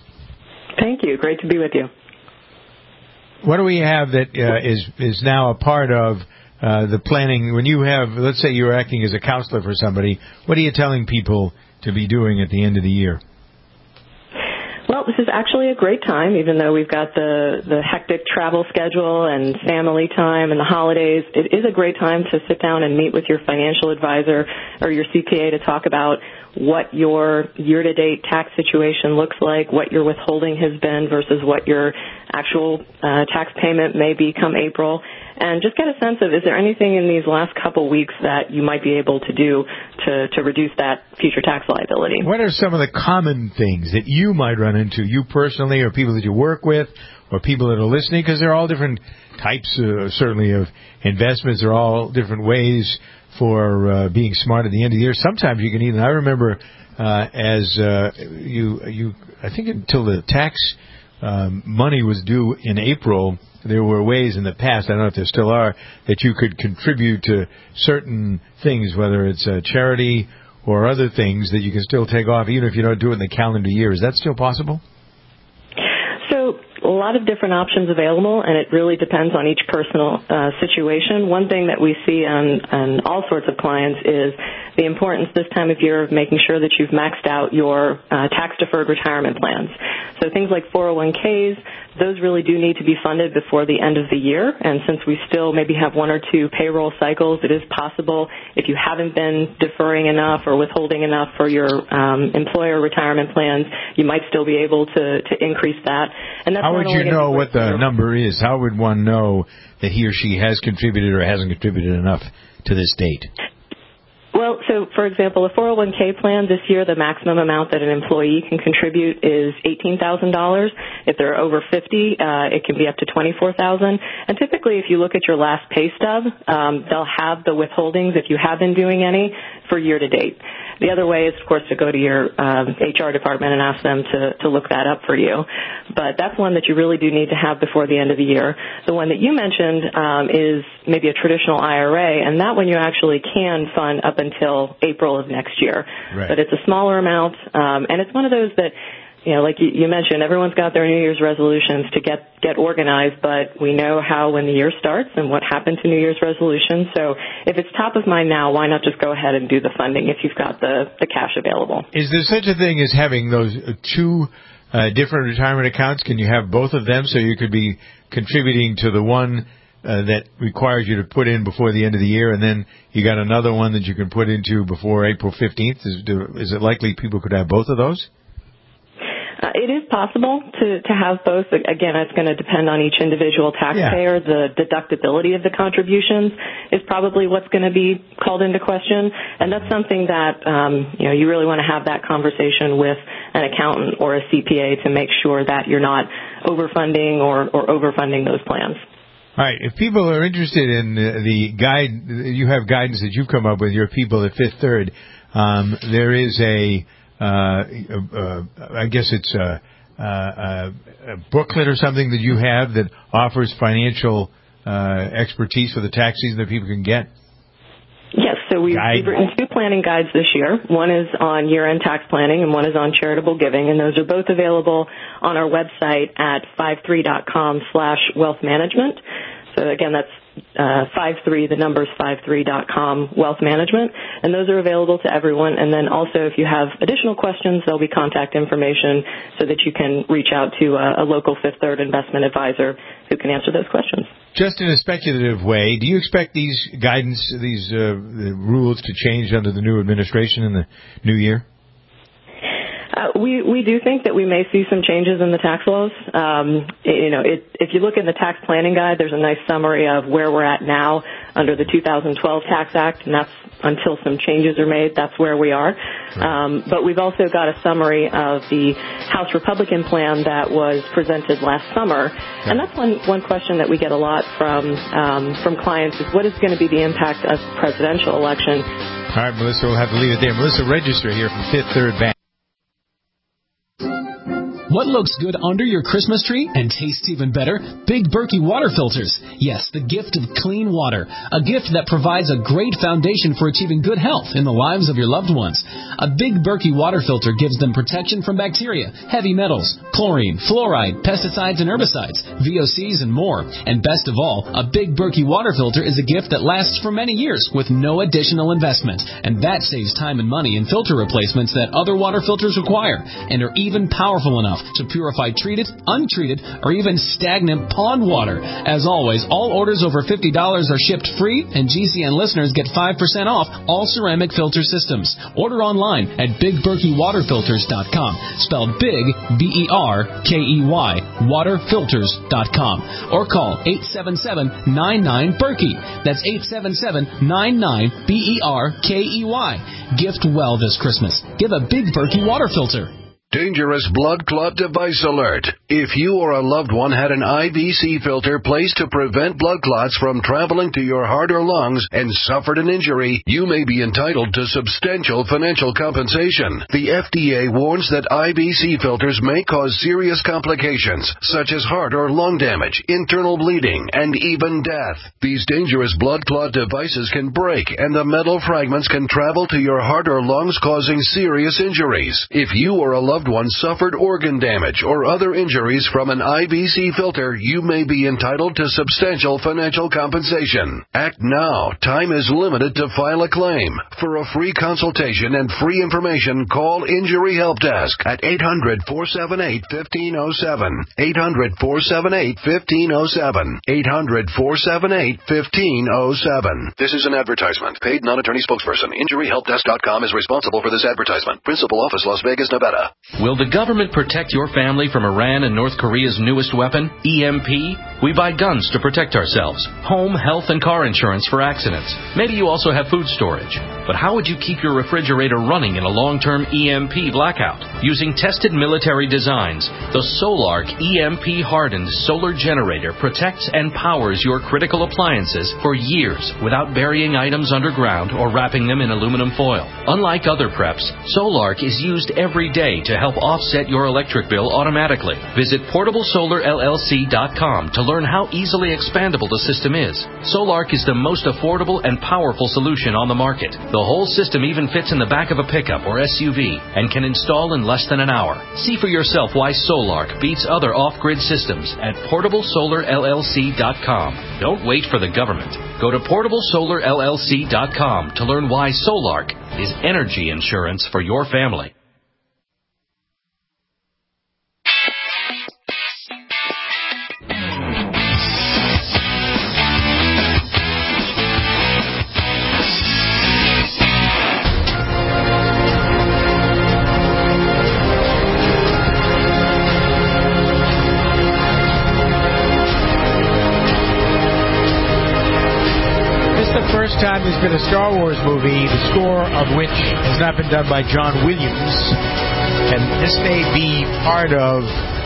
Thank you. Great to be with you.
What do we have that uh, is is now a part of uh, the planning? When you have, let's say you're acting as a counselor for somebody, what are you telling people to be doing at the end of the year?
Well, this is actually a great time, even though we've got the, the hectic travel schedule and family time and the holidays. It is a great time to sit down and meet with your financial advisor or your C P A to talk about what your year-to-date tax situation looks like, what your withholding has been versus what your actual uh, tax payment may be come April. And just get a sense of, is there anything in these last couple weeks that you might be able to do to, to reduce that future tax liability?
What are some of the common things that you might run into, you personally, or people that you work with, or people that are listening? Because there are all different types, uh, certainly, of investments. There are all different ways for uh, being smart at the end of the year. Sometimes you can even, I remember uh, as uh, you, you, I think until the tax um, money was due in April, there were ways in the past, I don't know if there still are, that you could contribute to certain things, whether it's a charity or other things that you can still take off, even if you don't do it in the calendar year. Is that still possible?
So a lot of different options available, and it really depends on each personal uh, situation. One thing that we see on, on all sorts of clients is the importance this time of year of making sure that you've maxed out your uh, tax-deferred retirement plans. So things like four oh one k's, those really do need to be funded before the end of the year. And since we still maybe have one or two payroll cycles, it is possible if you haven't been deferring enough or withholding enough for your um, employer retirement plans, you might still be able to, to increase that. And that's
How would you know what the number is? How would one know that he or she has contributed or hasn't contributed enough to this date?
Well, so, for example, a four oh one k plan this year, the maximum amount that an employee can contribute is eighteen thousand dollars. If they're over fifty, uh, it can be up to twenty-four thousand dollars. And typically, if you look at your last pay stub, um, they'll have the withholdings, if you have been doing any, for year to date. The other way is, of course, to go to your um, H R department and ask them to, to look that up for you. But that's one that you really do need to have before the end of the year. The one that you mentioned um, is maybe a traditional I R A, and that one you actually can fund up until April of next year.
Right.
But it's a smaller amount, um, and it's one of those that, you know, like you, you mentioned, everyone's got their New Year's resolutions to get, get organized, but we know how when the year starts and what happened to New Year's resolutions. So if it's top of mind now, why not just go ahead and do the funding if you've got the, the cash available?
Is there such a thing as having those two uh, different retirement accounts? Can you have both of them so you could be contributing to the one uh, that requires you to put in before the end of the year, and then you got another one that you can put into before April fifteenth? Is, is it likely people could have both of those?
Uh, it is possible to, to have both. Again, it's going to depend on each individual taxpayer. Yeah. The deductibility of the contributions is probably what's going to be called into question, and that's something that um, you know you really want to have that conversation with an accountant or a C P A to make sure that you're not overfunding or, or overfunding those plans.
All right. If people are interested in the guide, you have guidance that you've come up with, your people at Fifth Third. Um, there is a Uh, uh, I guess it's a, a, a booklet or something that you have that offers financial uh, expertise for the tax season that people can get?
Yes, so we've, we've written two planning guides this year. One is on year-end tax planning and one is on charitable giving, and those are both available on our website at fifty-three.com slash wealth management. So again, that's uh, fifty-three, the number's fifty-three dot com, wealth management, and those are available to everyone. And then also, if you have additional questions, there'll be contact information so that you can reach out to a, a local Fifth Third investment advisor who can answer those questions.
Just in a speculative way, do you expect these guidance, these uh, the rules to change under the new administration in the new year?
Uh, we we do think that we may see some changes in the tax laws. Um, you know, it, if you look in the tax planning guide, there's a nice summary of where we're at now under the two thousand twelve Tax Act, and that's until some changes are made. That's where we are. Um, but we've also got a summary of the House Republican plan that was presented last summer, and that's one one question that we get a lot from um, from clients is what is going to be the impact of the presidential election.
All right, Melissa, we'll have to leave it there. Melissa Register here from Fifth Third Bank.
What looks good under your Christmas tree and tastes even better? Big Berkey water filters. Yes, the gift of clean water. A gift that provides a great foundation for achieving good health in the lives of your loved ones. A Big Berkey water filter gives them protection from bacteria, heavy metals, chlorine, fluoride, pesticides and herbicides, V O Cs and more. And best of all, a Big Berkey water filter is a gift that lasts for many years with no additional investment. And that saves time and money in filter replacements that other water filters require and are even powerful enough to purify treated, untreated, or even stagnant pond water. As always, all orders over fifty dollars are shipped free, and G C N listeners get five percent off all ceramic filter systems. Order online at big berkey water filters dot com, spelled big, B E R K E Y, water filters dot com, or call eight seven seven, nine nine, Berkey. That's eight seven seven, nine nine, B E R K E Y. Gift well this Christmas. Give a Big Berkey water filter.
Dangerous blood clot device alert. If you or a loved one had an I V C filter placed to prevent blood clots from traveling to your heart or lungs and suffered an injury, you may be entitled to substantial financial compensation. The F D A warns that I V C filters may cause serious complications, such as heart or lung damage, internal bleeding, and even death. These dangerous blood clot devices can break, and the metal fragments can travel to your heart or lungs, causing serious injuries. If you or a loved one suffered organ damage or other injuries from an I V C filter, you may be entitled to substantial financial compensation. Act now. Time is limited to file a claim. For a free consultation and free information, call Injury Help Desk at eight hundred, four seven eight, one five zero seven, eight hundred, four seven eight, one five zero seven, eight hundred, four seven eight, one five zero seven. This is an advertisement. Paid non-attorney spokesperson. Injury Help Desk dot com is responsible for this advertisement. Principal office, Las Vegas, Nevada.
Will the government protect your family from Iran and North Korea's newest weapon, E M P? We buy guns to protect ourselves, home, health, and car insurance for accidents. Maybe you also have food storage. But how would you keep your refrigerator running in a long-term E M P blackout? Using tested military designs, the Solark E M P-hardened solar generator protects and powers your critical appliances for years without burying items underground or wrapping them in aluminum foil. Unlike other preps, Solark is used every day to help offset your electric bill automatically. Visit portable solar L L C dot com to learn how easily expandable the system is. Solark is the most affordable and powerful solution on the market. The whole system even fits in the back of a pickup or S U V and can install in less than an hour. See for yourself why Solark beats other off-grid systems at portable solar L L C dot com. Don't wait for the government. Go to portable solar L L C dot com to learn why Solark is energy insurance for your family.
First time there's been a Star Wars movie, the score of which has not been done by John Williams. And this may be part of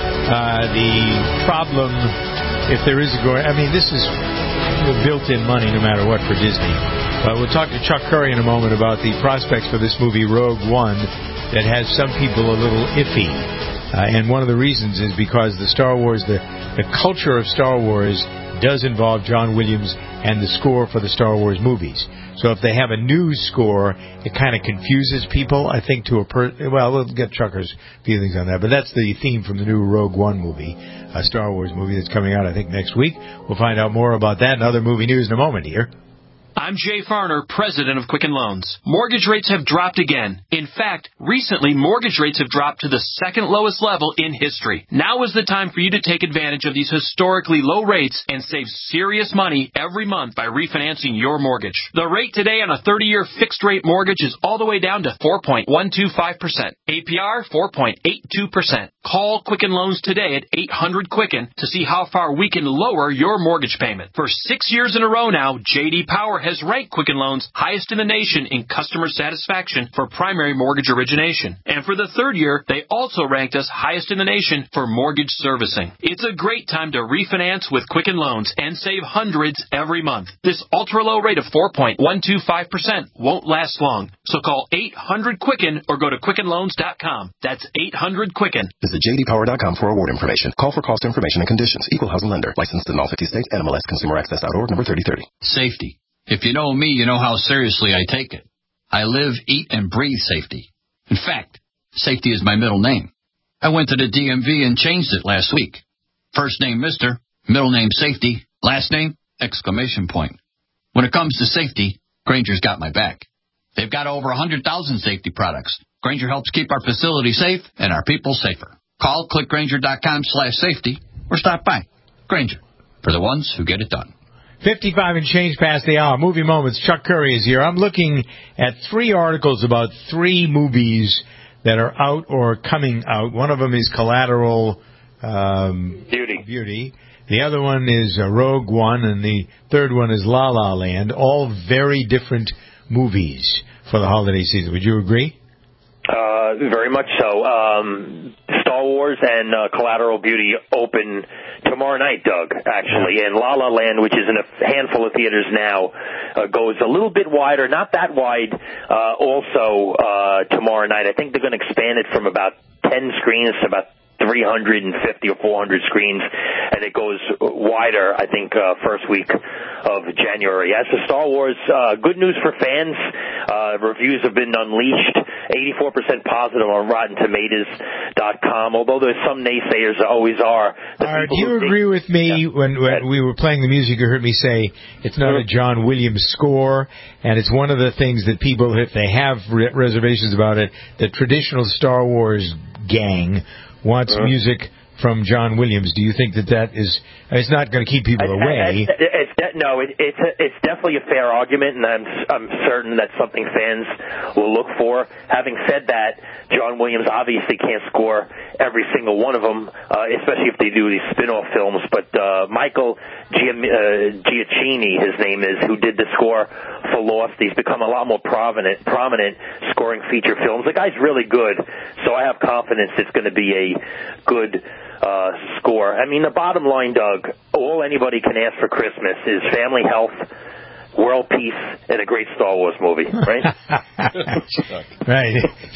uh, the problem if there is a gore. I mean, this is built-in money no matter what for Disney. But we'll talk to Chuck Curry in a moment about the prospects for this movie, Rogue One, that has some people a little iffy. Uh, and one of the reasons is because the Star Wars, the, the culture of Star Wars does involve John Williams and the score for the Star Wars movies. So if they have a new score, it kind of confuses people, I think, to a per... Well, we'll get Chucker's feelings on that. But that's the theme from the new Rogue One movie, a Star Wars movie that's coming out, I think, next week. We'll find out more about that and other movie news in a moment here.
I'm Jay Farner, president of Quicken Loans. Mortgage rates have dropped again. In fact, recently, mortgage rates have dropped to the second lowest level in history. Now is the time for you to take advantage of these historically low rates and save serious money every month by refinancing your mortgage. The rate today on a thirty-year fixed-rate mortgage is all the way down to four point one two five percent. A P R, four point eight two percent. Call Quicken Loans today at eight hundred Quicken to see how far we can lower your mortgage payment. For six years in a row now, J D Power has ranked Quicken Loans highest in the nation in customer satisfaction for primary mortgage origination. And for the third year, they also ranked us highest in the nation for mortgage servicing. It's a great time to refinance with Quicken Loans and save hundreds every month. This ultra-low rate of four point one two five percent won't last long. So call eight hundred Quicken or go to quicken loans dot com. That's eight hundred Quicken.
Visit j d power dot com for award information. Call for cost information and conditions. Equal housing lender. Licensed in all fifty states. N M L S Consumer Access dot org, number thirty thirty.
Safety. If you know me, you know how seriously I take it. I live, eat, and breathe safety. In fact, safety is my middle name. I went to the D M V and changed it last week. First name Mister, middle name Safety, last name exclamation point. When it comes to safety, Granger's got my back. They've got over one hundred thousand safety products. Granger helps keep our facility safe and our people safer. Call clickgranger.com slash safety or stop by. Granger, for the ones who get it done.
fifty-five and change past the hour. Movie Moments. Chuck Curry is here. I'm looking at three articles about three movies that are out or coming out. One of them is Collateral um,
Beauty.
Beauty. The other one is uh, Rogue One, and the third one is La La Land. All very different movies for the holiday season. Would you agree?
Uh, very much so. Um, Star Wars and uh, Collateral Beauty open tomorrow night, Doug, actually. And La La Land, which is in a handful of theaters now, uh, goes a little bit wider, not that wide, uh, also uh, tomorrow night. I think they're going to expand it from about ten screens to about three hundred fifty or four hundred screens, and it goes wider, I think, uh, first week of January. As for Star Wars, uh, good news for fans. Uh, reviews have been unleashed, eighty-four percent positive on Rotten Tomatoes dot com, although there's some naysayers, there always are.
Uh, do you agree think, with me yeah, when, when we were playing the music, you heard me say it's not mm-hmm. a John Williams score, and it's one of the things that people, if they have re- reservations about it, the traditional Star Wars gang wants uh-huh. music from John Williams. Do you think that that is, it's not going to keep people away?
It's, it's, it's, no, it, it's a, it's definitely a fair argument, and I'm I'm certain that's something fans will look for. Having said that, John Williams obviously can't score every single one of them, uh, especially if they do these spin-off films. But uh, Michael Giam- uh, Giacchini, his name is, who did the score for Lost, he's become a lot more prominent, prominent scoring feature films. The guy's really good, so I have confidence it's going to be a good uh, score. I mean, the bottom line, Doug, all anybody can ask for Christmas is family health, world peace, and a great Star Wars movie, right?
Right.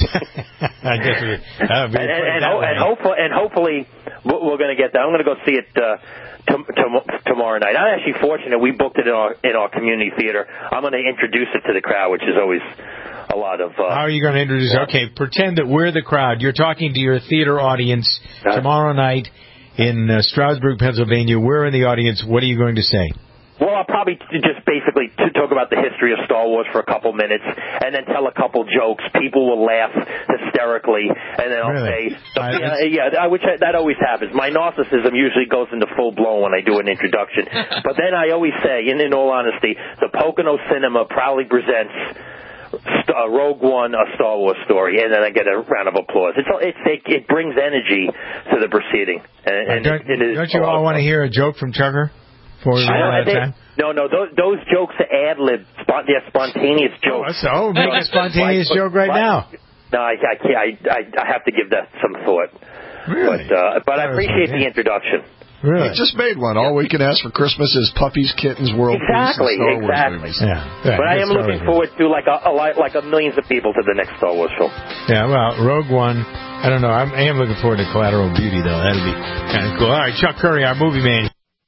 I guess we, uh,
and, and, and, ho- and, hopefully, and hopefully we're going to get that. I'm going to go see it uh, t- t- tomorrow night. I'm actually fortunate. We booked it in our, in our community theater. I'm going to introduce it to the crowd, which is always a lot of... Uh,
How are you going to introduce it? Okay, pretend that we're the crowd. You're talking to your theater audience uh, tomorrow night in uh, Stroudsburg, Pennsylvania. We're in the audience. What are you going to say?
Well, I'll probably just basically talk about the history of Star Wars for a couple minutes and then tell a couple jokes. People will laugh hysterically, and then I'll
really?
say, uh, yeah, yeah, which I, that always happens. My narcissism usually goes into full blown when I do an introduction. But then I always say, and in all honesty, the Pocono Cinema proudly presents Uh, Rogue One, a Star Wars story, and then I get a round of applause. It's, it's it, it brings energy to the proceeding. And, and
don't
it, it is
don't you all want to hear a joke from Chucker? Before we run out of time?
No, no, those, those jokes are ad-lib. Spont- they're spontaneous jokes.
Oh, so make a spontaneous like, joke right
but,
now.
No, I, I can't. I, I, I have to give that some thought.
Really?
But, uh, but I appreciate the introduction.
Really? I just made one. All we can ask for Christmas is puppies, kittens, world
exactly,
peace, and Star Wars
exactly.
movies.
Yeah, yeah,
but I am looking forward to like a, a like a millions of people to the next Star Wars film.
Yeah, well, Rogue One. I don't know. I'm, I am looking forward to Collateral Beauty, though. That'd be kind of cool. All right, Chuck Curry, our movie man.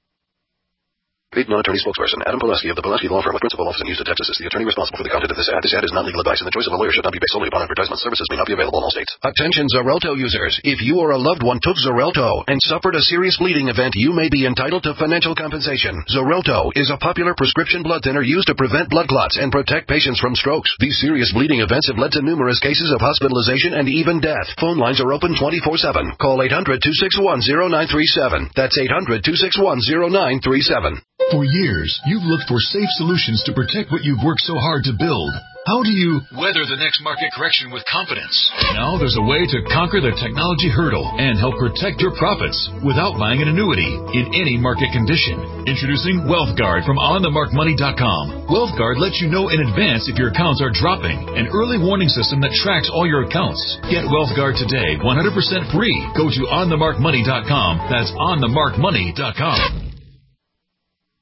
Paid non-attorney spokesperson Adam Pulaski of the Pulaski Law Firm with principal office in Houston, Texas is the attorney responsible for the content of this ad. This ad is not legal advice, and the choice of a lawyer should not be based solely upon advertisement. Services may not be available in all states. Attention Xarelto users. If you or a loved one took Xarelto and suffered a serious bleeding event, you may be entitled to financial compensation. Xarelto is a popular prescription blood thinner used to prevent blood clots and protect patients from strokes. These serious bleeding events have led to numerous cases of hospitalization and even death. Phone lines are open twenty-four seven. Call eight hundred, two six one, zero nine three seven. That's eight hundred, two six one, zero nine three seven.
For years, you've looked for safe solutions to protect what you've worked so hard to build. How do you weather the next market correction with confidence? Now there's a way to conquer the technology hurdle and help protect your profits without buying an annuity in any market condition. Introducing WealthGuard from on the mark money dot com. WealthGuard lets you know in advance if your accounts are dropping. An early warning system that tracks all your accounts. Get WealthGuard today, one hundred percent free. Go to on the mark money dot com. That's on the mark money dot com.